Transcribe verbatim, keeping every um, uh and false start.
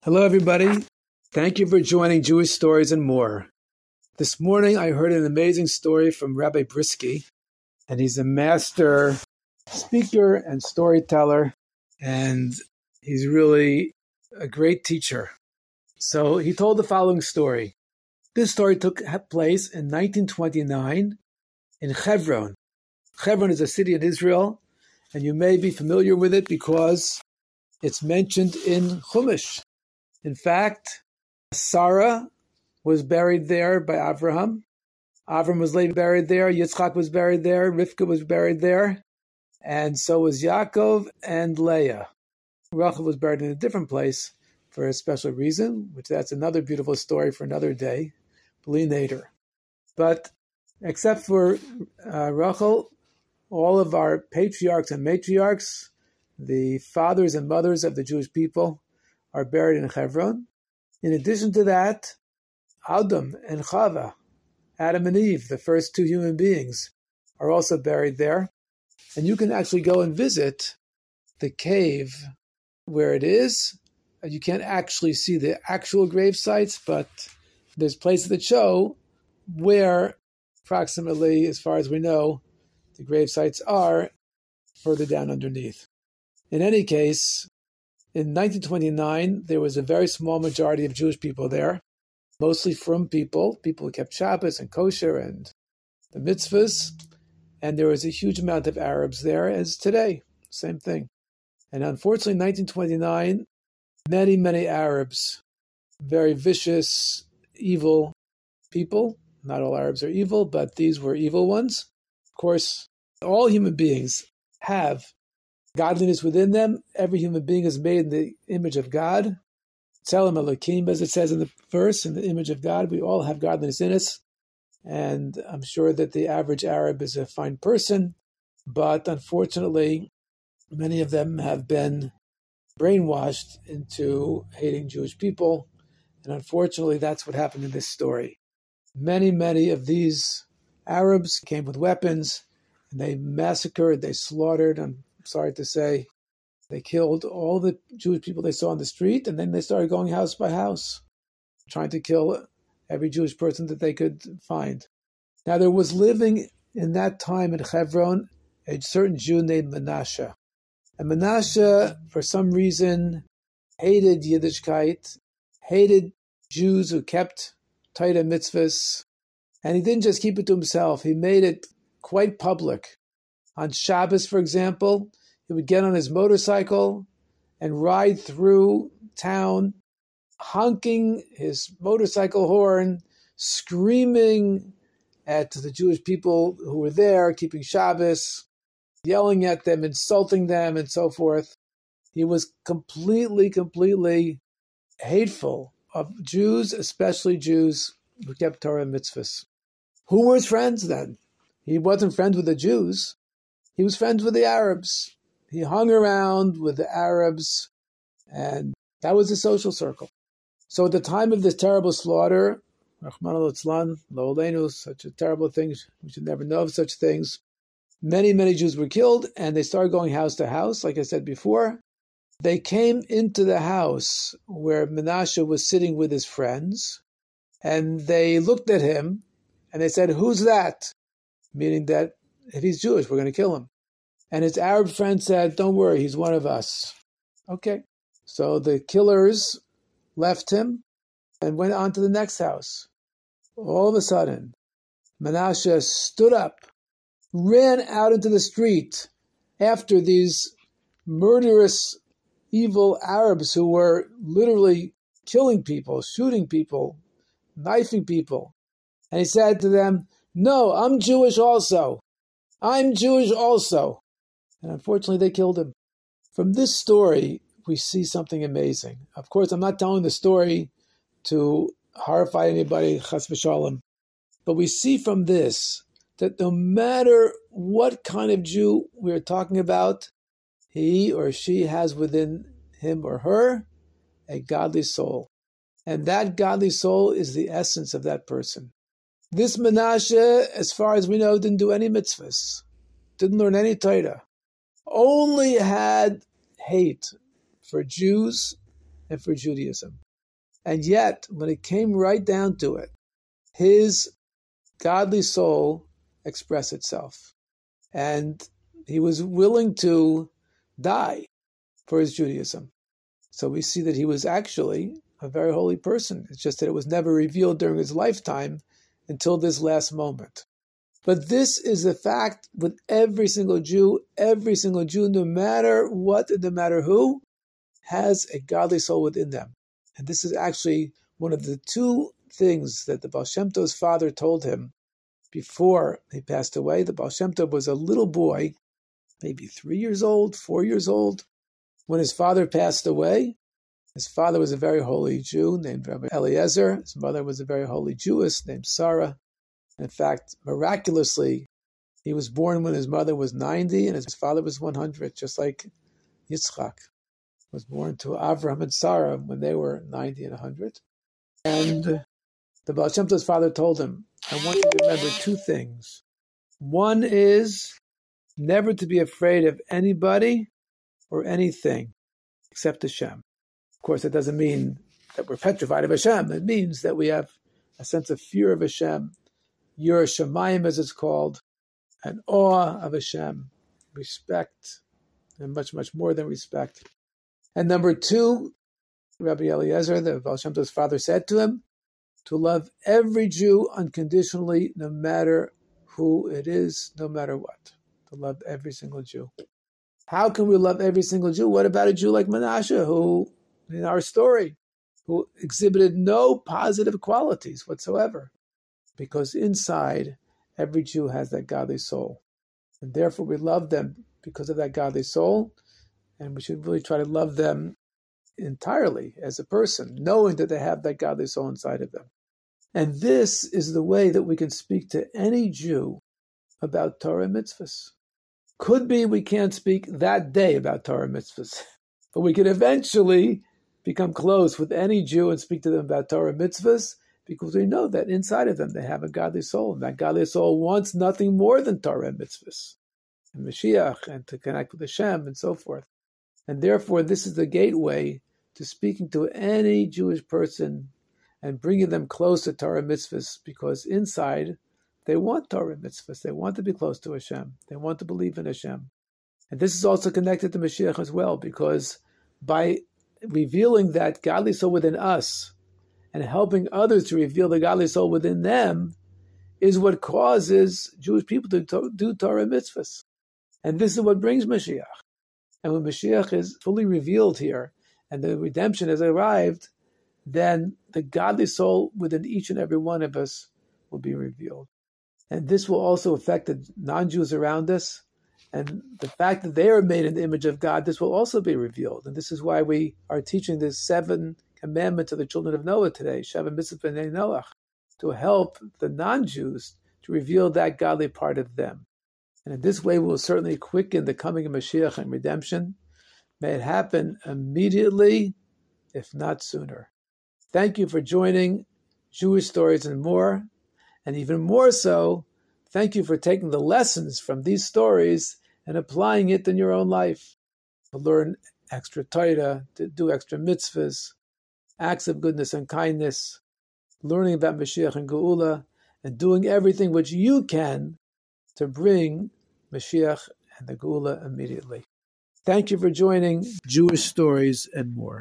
Hello, everybody. Thank you for joining Jewish Stories and More. This morning, I heard an amazing story from Rabbi Brisky, and he's a master speaker and storyteller, and he's really a great teacher. So he told the following story. This story took place in nineteen twenty-nine in Hebron. Hebron is a city in Israel, and you may be familiar with it because it's mentioned in Chumash. In fact, Sarah was buried there by Abraham. Avram was later buried there. Yitzchak was buried there. Rivka was buried there. And so was Yaakov and Leah. Rachel was buried in a different place for a special reason, which that's another beautiful story for another day. Bli Nader. But except for uh, Rachel, all of our patriarchs and matriarchs, the fathers and mothers of the Jewish people, are buried in Hebron. In addition to that, Adam and Chava, Adam and Eve, the first two human beings, are also buried there. And you can actually go and visit the cave where it is. You can't actually see the actual grave sites, but there's places that show where approximately, as far as we know, the grave sites are further down underneath. In any case, in nineteen twenty-nine, there was a very small majority of Jewish people there, mostly frum people, people who kept Shabbos and kosher and the mitzvahs, and there was a huge amount of Arabs there, as today, same thing. And unfortunately, in nineteen twenty-nine, many, many Arabs, very vicious, evil people, not all Arabs are evil, but these were evil ones. Of course, all human beings have godliness within them. Every human being is made in the image of God. Tzelem Elokim, as it says in the verse, in the image of God. We all have godliness in us. And I'm sure that the average Arab is a fine person, but unfortunately, many of them have been brainwashed into hating Jewish people. And unfortunately, that's what happened in this story. Many, many of these Arabs came with weapons, and they massacred, they slaughtered, I'm sorry to say, they killed all the Jewish people they saw on the street, and then they started going house by house, trying to kill every Jewish person that they could find. Now, there was living in that time in Hebron a certain Jew named Menashe. And Menashe, for some reason, hated Yiddishkeit, hated Jews who kept Torah mitzvahs, and he didn't just keep it to himself. He made it quite public. On Shabbos, for example, he would get on his motorcycle and ride through town, honking his motorcycle horn, screaming at the Jewish people who were there, keeping Shabbos, yelling at them, insulting them, and so forth. He was completely, completely hateful of Jews, especially Jews who kept Torah mitzvahs. Who were his friends then? He wasn't friends with the Jews. He was friends with the Arabs. He hung around with the Arabs, and that was his social circle. So at the time of this terrible slaughter, Rahman al-Itzlan, Lo Aleinu, such a terrible thing, we should never know of such things, many, many Jews were killed, and they started going house to house, like I said before. They came into the house where Menashe was sitting with his friends, and they looked at him, and they said, "Who's that?" Meaning that if he's Jewish, we're going to kill him. And his Arab friend said, "Don't worry, he's one of us." Okay. So the killers left him and went on to the next house. All of a sudden, Menashe stood up, ran out into the street after these murderous, evil Arabs who were literally killing people, shooting people, knifing people. And he said to them, "No, I'm Jewish also. I'm Jewish also." And unfortunately, they killed him. From this story, we see something amazing. Of course, I'm not telling the story to horrify anybody, chas v'shalom, but we see from this that no matter what kind of Jew we're talking about, he or she has within him or her a godly soul. And that godly soul is the essence of that person. This Menashe, as far as we know, didn't do any mitzvahs, didn't learn any Torah, only had hate for Jews and for Judaism. And yet, when it came right down to it, his godly soul expressed itself. And he was willing to die for his Judaism. So we see that he was actually a very holy person. It's just that it was never revealed during his lifetime until this last moment. But this is the fact with every single Jew. Every single Jew, no matter what, no matter who, has a godly soul within them. And this is actually one of the two things that the Baal Shem Tov's father told him before he passed away. The Baal Shem Tov was a little boy, maybe three years old, four years old, when his father passed away. His father was a very holy Jew named Rabbi Eliezer. His mother was a very holy Jewess named Sarah. In fact, miraculously, he was born when his mother was ninety and his father was one hundred, just like Yitzchak was born to Avraham and Sarah when they were ninety and one hundred. And the Baal Shem Tov's father told him, I want you to remember two things. One is never to be afraid of anybody or anything except Hashem. Of course, it doesn't mean that we're petrified of Hashem. It means that we have a sense of fear of Hashem, Yirah Shamayim, as it's called, an awe of Hashem, respect, and much, much more than respect. And number two, Rabbi Eliezer, the Baal Shem Tov's father, said to him, to love every Jew unconditionally, no matter who it is, no matter what. To love every single Jew. How can we love every single Jew? What about a Jew like Menashe, who, in our story, who exhibited no positive qualities whatsoever? Because inside, every Jew has that godly soul. And therefore we love them because of that godly soul, and we should really try to love them entirely as a person, knowing that they have that godly soul inside of them. And this is the way that we can speak to any Jew about Torah and mitzvahs. Could be we can't speak that day about Torah and mitzvahs, but we can eventually become close with any Jew and speak to them about Torah and mitzvahs, because we know that inside of them they have a godly soul, and that godly soul wants nothing more than Torah and mitzvahs, and Mashiach, and to connect with Hashem, and so forth. And therefore, this is the gateway to speaking to any Jewish person and bringing them close to Torah and mitzvahs, because inside they want Torah and mitzvahs. They want to be close to Hashem. They want to believe in Hashem. And this is also connected to Mashiach as well, because by revealing that godly soul within us and helping others to reveal the godly soul within them is what causes Jewish people to to- do Torah and mitzvahs. And this is what brings Mashiach. And when Mashiach is fully revealed here and the redemption has arrived, then the godly soul within each and every one of us will be revealed. And this will also affect the non-Jews around us. And the fact that they are made in the image of God, this will also be revealed. And this is why we are teaching the seven commandments of the children of Noah today, Sheva Mitzvah B'nai Noach, to help the non-Jews to reveal that godly part of them. And in this way, we will certainly quicken the coming of Mashiach and redemption. May it happen immediately, if not sooner. Thank you for joining Jewish Stories and More. And even more so, thank you for taking the lessons from these stories and applying it in your own life. To learn extra Torah, to do extra mitzvahs, acts of goodness and kindness, learning about Mashiach and Geula, and doing everything which you can to bring Mashiach and the Geula immediately. Thank you for joining Jewish Stories and More.